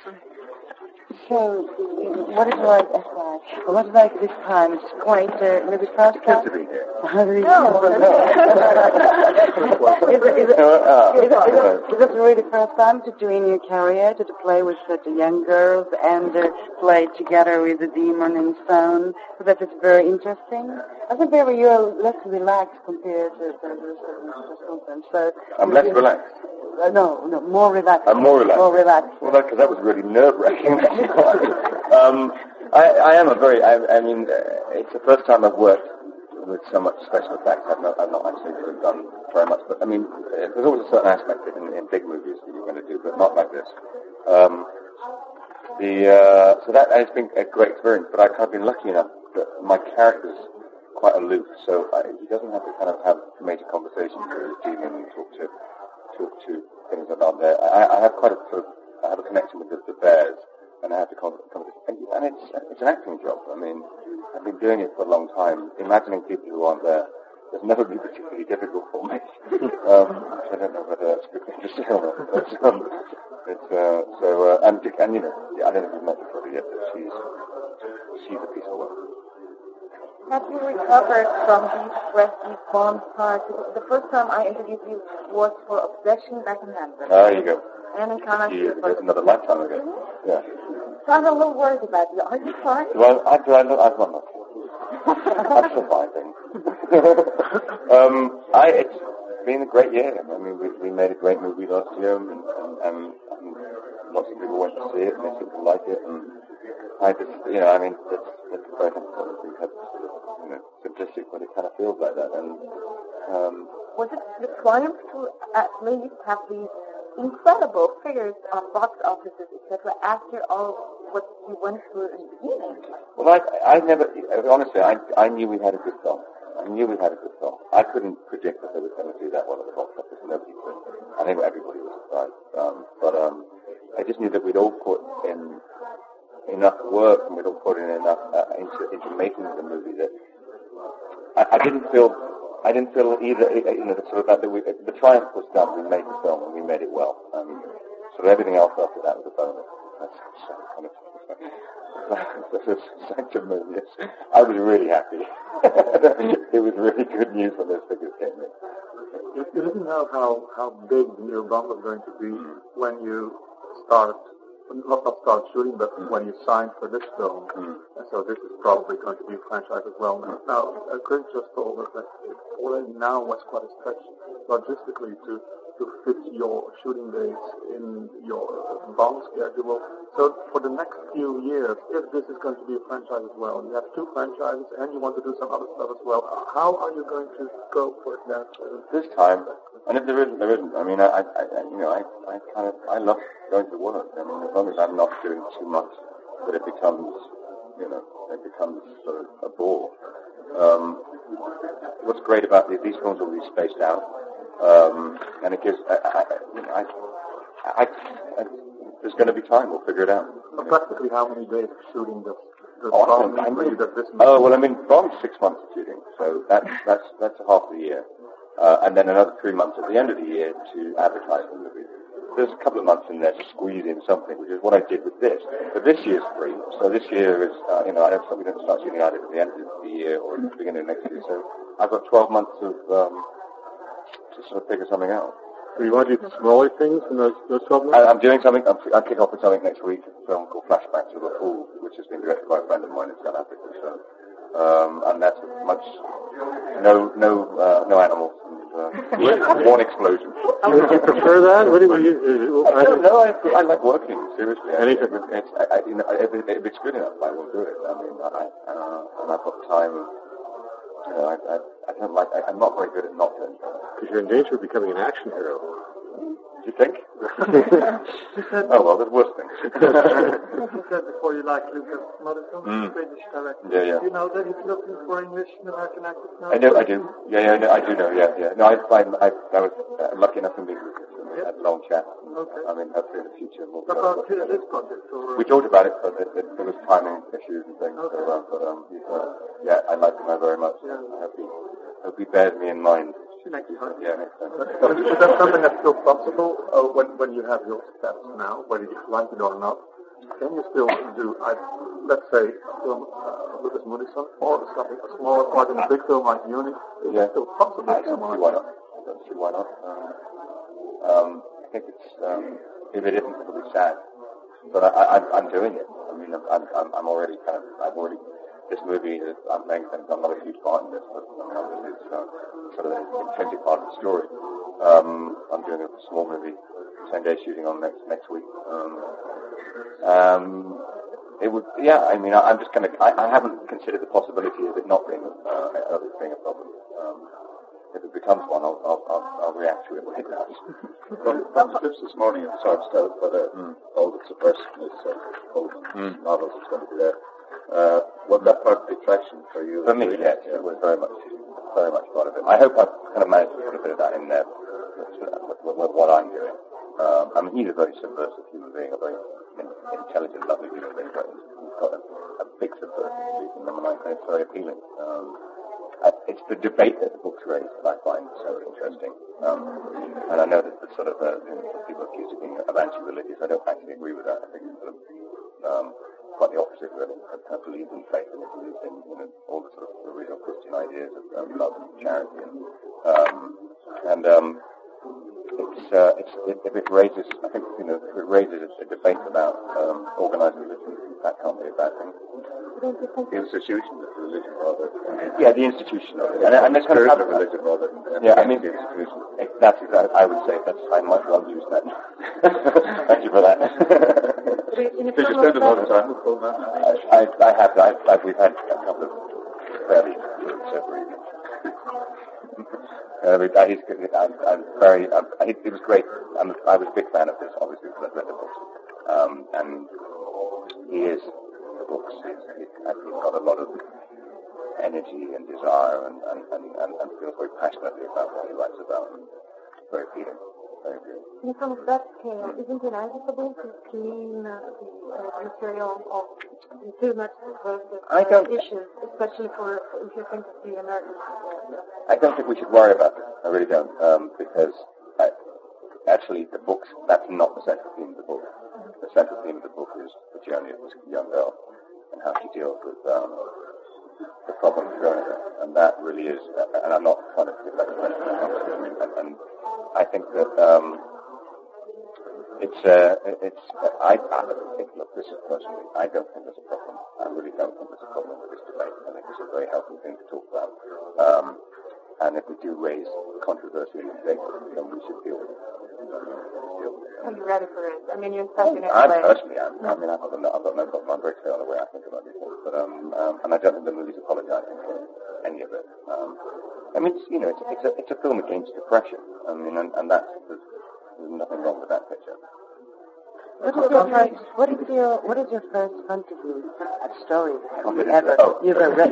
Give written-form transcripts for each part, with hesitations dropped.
So, what is it like? What is it like this time? It's quite maybe fast. Good to be here. No. Is it really the first time to do in your career to play with such young girls and play together with the demon and stone? So that is very interesting. I think maybe you're less relaxed compared to the conference. So I'm less relaxed. No, more relaxed. I'm more relaxed. More relaxed. Well, because that was really nerve-wracking. I am a very. I mean, it's the first time I've worked with so much special effects. I've not actually done very much, but I mean, there's always a certain aspect of it in big movies that you're going to do, but not like this. So that has been a great experience. But I've been lucky enough that my character's quite aloof, so he doesn't have to kind of have major conversations with his demon and talk to things that aren't there. I have quite a sort of, I have a connection with the bears, and I have to and it's an acting job. I mean, I've been doing it for a long time. Imagining people who aren't there has never been particularly difficult for me. I don't know whether that's a good thing to say or not. But, and you know, I don't know if you've met Victoria yet, but she's a piece of work. Have you recovered from these stressy bomb parts? The first time I interviewed you was for Obsession back in London. There you go. And in Canada. That's another lifetime ago. Mm-hmm. Yeah. So I'm a little worried about you. Are you fine? Well, I'm not. I'm surviving. It's been a great year. I mean, we made a great movie last year, and lots of people went to see it, and they seem to like it, and I just, you know, I mean, that's very important. We have sort of, simplistic, but it kind of feels like that. And was it the triumph to at least have these incredible figures on box offices, etc., after all what you went through in the beginning? Well, I never, honestly, I knew we had a good film. I couldn't predict that they were going to do that well at the box office. Nobody could. I think everybody was surprised. But I just knew that we'd all put in enough work and we'd all put in enough into making the movie that I didn't feel either, sort of that the triumph was done. We made the film and we made it well. So everything else after that was a bonus. That's kind of sanctimonious. I was really happy. It was really good news when those figures came in. You didn't know how big the new Bond was going to be when you started. Not start shooting, but when you signed for this film. And so this is probably going to be a franchise as well. Now, Chris just told us that it already now was quite a stretch logistically to fit your shooting days in your Bond schedule. So for the next few years, if this is going to be a franchise as well, you have two franchises and you want to do some other stuff as well, how are you going to go for it now? This time, and if there isn't. I mean, I love going to work. I mean, as long as I'm not doing too much, that it becomes sort of a bore. What's great about these films will be spaced out, and it gives. There's going to be time. We'll figure it out. So practically, how many days of shooting does Bond? Well, I mean, Bond's 6 months of shooting, so that's half the year. And then another 3 months at the end of the year to advertise the movie. There's a couple of months in there to squeeze in something, which is what I did with this. But this year's free. So this year is, we don't start shooting either at the end of the year or at the beginning of next year. So I've got 12 months to sort of figure something out. So you want to do smaller things in those 12 months? I'm doing something. I'll kick off with something next week, a film called Flashbacks of a Fool, which has been directed by a friend of mine in South Africa. So, and that's much no animals and one explosion. Would you prefer that? What do you? I don't know. I like working seriously. And if it's good enough, I will do it. I mean, and I've got time. I don't like. I'm not very good at not doing things. Because you're in danger of becoming an action hero. Do you think? Oh well, there's worse things. You said before you like Lucas Mothersbaugh, Swedish director. Yeah. Do you know that he's looking for English and American actors now? I do. Yeah, I do know. Yeah. No, I was lucky enough to meet Lucas and we had a long chat. Okay. I mean, hopefully in the future we'll. About this project, or? We talked about it, but there was timing issues and things. Okay. So, I like him very much. Yeah. I hope he bears me in mind. Next time. Yeah, next time. Is that something that's still possible when you have your steps now, whether you like it or not? Can you still do, let's say, a film Lucas Moodysson, or something, a smaller part in a big film like Munich? Yeah. Still possible. I don't see why not. I think it's, if it isn't, it'll be sad. But I'm doing it. I mean, I'm already this movie, I'm not a huge part in this, but it's sort of an intrinsic part of the story. I'm doing a small movie, 10-day shooting on next week. It would, yeah. I mean, I'm just gonna. I haven't considered the possibility of it not being a problem. If it becomes one, I'll react to it when it does. From the clips this morning, it starts out by all the subversiveness of novels that's going to be there. Was that part of the attraction for you? For me, yes, it was very much part of it. I hope I've kind of managed to put a bit of that in there with what I'm doing. I mean, he's a very subversive human being, a very intelligent, lovely human being, but he's got a big subversive streak in them, and it's very appealing. It's the debate that the books raise that I find so interesting. And I know that the sort of people accused of being anti-religious. I don't actually agree with that. I think it's sort of quite the opposite, really. I believe in faith and I believe in all the sort of original Christian ideas of love and charity. If it raises, I think, if it raises a debate about organised religion, that can't be a bad thing. The institution of religion, rather. Yeah, the institution of it. And that's kind of religion, rather. Yeah, I mean, the institution. That's exactly. I would say I might well use that. Thank you for that. Did you spend a lot of time with Paul Mann? I have. We've had a couple of fairly separate evenings. It was great. I was a big fan of this, obviously, because I've read the books. And he is, the books, he's got a lot of energy and desire and feels very passionately about what he writes about. And it's very appealing. Very appealing. And from that scale, isn't it inevitable to clean the material of too much subversive issues, especially for if you think of the American people? I don't think we should worry about it. I really don't, because actually the books, that's not the central theme of the book. The central theme of the book is the journey of this young girl and how she deals with the problems growing up. And that really is, and I'm not trying to give that to anyone, and I think that look, this is personally, I don't think there's a problem. I really don't think there's a problem with this debate. I think it's a very healthy thing to talk about. And if we do raise controversy in the debate, then we should deal with it. Are you ready for it? I mean, you're stuck in it. I personally am. I mean, I've got no problem. I'm very clear on the way I think about these things. But, and I don't think the movie's apologising for any of it. I mean, it's a film against depression. I mean, and that's, there's nothing wrong with that picture. What is your first fantasy story you ever read?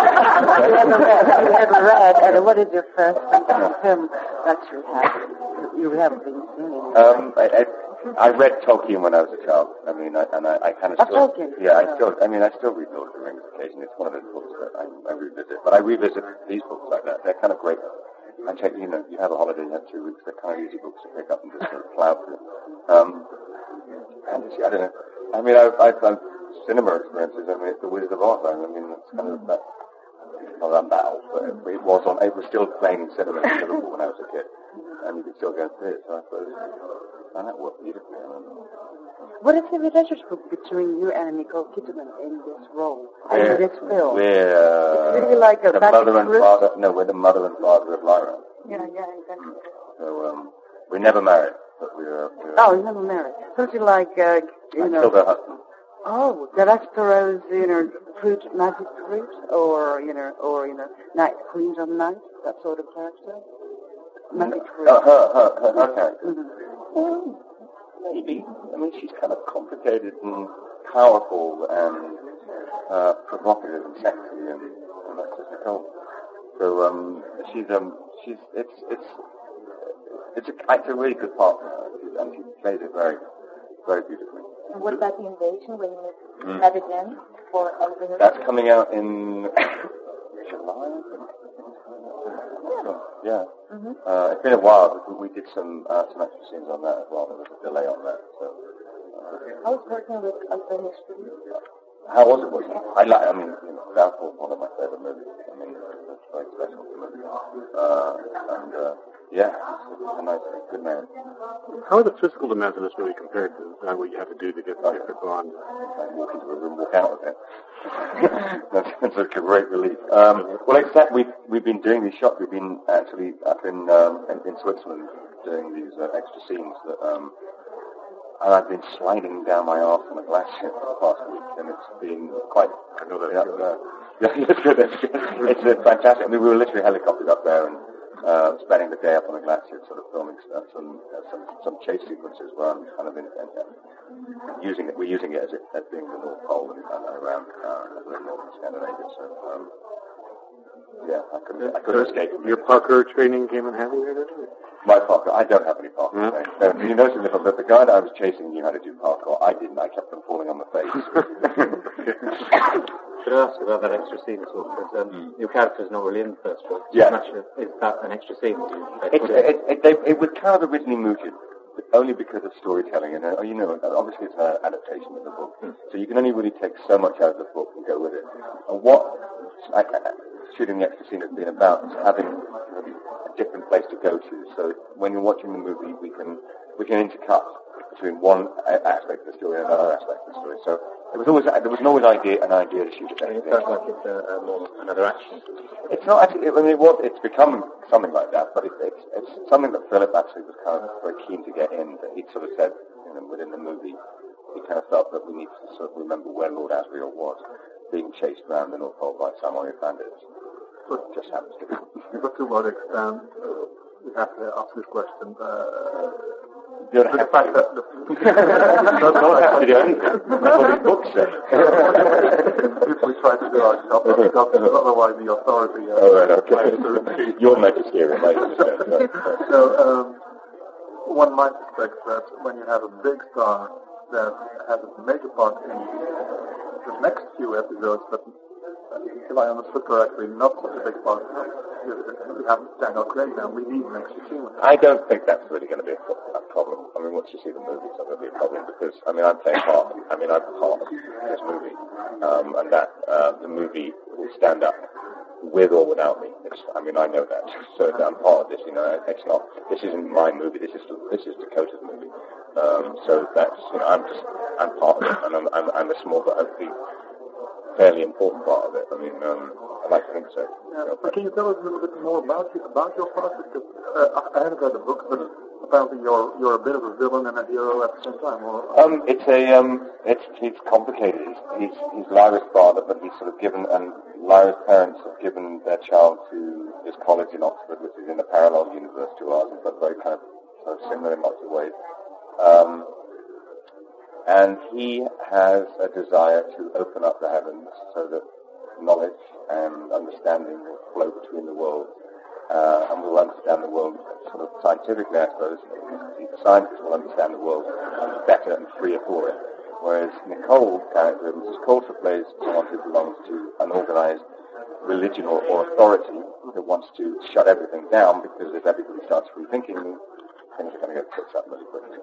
And what is your first fantasy film that you have been seeing? I read Tolkien when I was a child. I mean, I kind of still. Tolkien. Yeah, I still read Lord of the Rings occasionally. It's one of those books that I revisit. But I revisit these books like that. They're kind of great. I take, you have a holiday, you have 2 weeks. They're kind of easy books to pick up and just sort of plow through. Fantasy, I don't know. I mean, I've done cinema experiences. I mean, it's The Wizard of Oz. I mean, it's kind of that. Not that old, but it was still playing in cinema in Liverpool when I was a kid, and you could still go and see it. So I suppose, and that worked beautifully. What is the relationship between you and Nicole Kidman in this role, in this film? We're really like a the mother and father. No, we're the mother and father of Lyra. Yeah, exactly. So we never married, but we were. Oh, you never married. Something like killed her husband. Oh, the Rose, fruit, magic fruit, or night, Queens of Night, that sort of character. Magic fruit. Her character. Mm-hmm. Well, maybe. I mean, she's kind of complicated and powerful and provocative and sexy, and that's just Nicole. So it's a really good part for her, and she plays it very, very beautifully. And what about The Invasion, when you have it in for everything? That's coming out in July. Yeah. Mm-hmm. It's been a while, but we did some extra scenes on that as well. There was a delay on that, so How was working with Anthony Studio? How was it working? I mean, Downfall is one of my favorite movies. I mean, it's very special to me. Yeah, he's a nice, good man. How are the physical demands of this movie compared to what you have to do to get the Bond? Walk into a room, walk out of it. That's a great relief. Well, except we've been doing these shots. We've been actually up in Switzerland doing these extra scenes that. And I've been sliding down my arse on a glacier for the past week, and it's been quite. I know that. Yeah, it's good. It's fantastic. I mean, we were literally helicoptered up there and spending the day up on the glacier, sort of filming some chase sequences where I'm kind of using it. We're using it as being the North Pole and around northern Scandinavia. So yeah, I couldn't escape. Your parkour training came in handy there, didn't it? My parkour, I don't have any parkour training. You notice that the guy that I was chasing knew how to do parkour. I didn't. I kept them falling on the face. Could I ask about that extra scene as well? Because your character's not really in the first book. Yeah. Is that an extra scene? It was kind of originally mooted, but only because of storytelling. And obviously it's an adaptation of the book, so you can only really take so much out of the book and go with it. And what shooting the extra scene has been about is having a different place to go to. So when you're watching the movie, we can intercut between one aspect of the story and another aspect of the story. So there was always an idea to shoot it. It sounds like it's more another action. It's not actually. I mean, it's become something like that, but it's something that Philip actually was kind of very keen to get in. That he sort of said, within the movie, he kind of felt that we need to sort of remember where Lord Asriel was, being chased around the North Pole by Samoyed bandits. It just happens to be. But to what extent we have to ask this question? You don't have to. Don't have to do anything. That's what the book says. If we try to do our job, otherwise the authority. Okay. You're magisterial, I understand. So, one might expect that when you have a big star that has a major part in the next few episodes, but if I understood correctly, not such a big part. We have Daniel Craig now. We need an extra scene. I don't think that's really going to be a problem. I mean, once you see the movie, it's not going to be a problem because, I'm playing part. I'm part of this movie, and that the movie will stand up with or without me. I know that. So I'm part of this. It's not. This isn't my movie. This is Dakota's movie. So that's. I'm part of it, and I'm a small but hopefully fairly important part of it. I like to think so. Yeah, but can you tell us a little bit more about your part? Because I haven't read the book, but apparently you're a bit of a villain and a hero at the same time. Or It's complicated. He's Lyra's father, but he's sort of given, and Lyra's parents have given their child to this college in Oxford, which is in a parallel universe to ours, but very kind of sort of similar in lots of ways. And he has a desire to open up the heavens so that knowledge and understanding will flow between the worlds, and we'll understand the world sort of scientifically, I suppose. Scientists will understand the world better and freer for it. Whereas Nicole's character, Mrs. Coulter, plays someone who belongs to an organized religion or authority that wants to shut everything down because if everybody starts rethinking, things are going to get fixed up really quickly.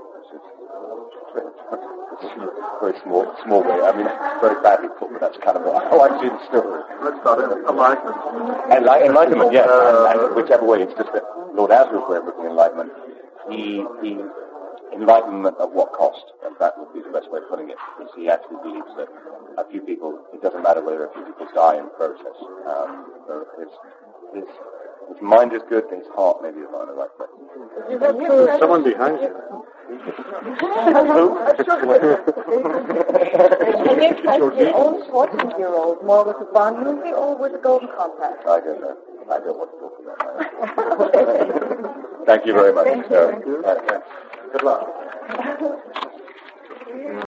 It's very small way. Very badly put, but that's kind of how I see the story. Let's start with enlightenment. Enlightenment, yes. And whichever way, it's just that Lord Asriel's way of looking at enlightenment. He enlightenment at what cost? And that would be the best way of putting it. Because he actually believes that a few people, it doesn't matter whether a few people die in the process. So his mind is good, and his heart maybe is not in the right place. There's someone behind you. And you play your own 14-year-old more with the Bond movie or with the Golden Compass? I don't know. I don't want to talk about that. Thank you very much. Thank you. Good luck.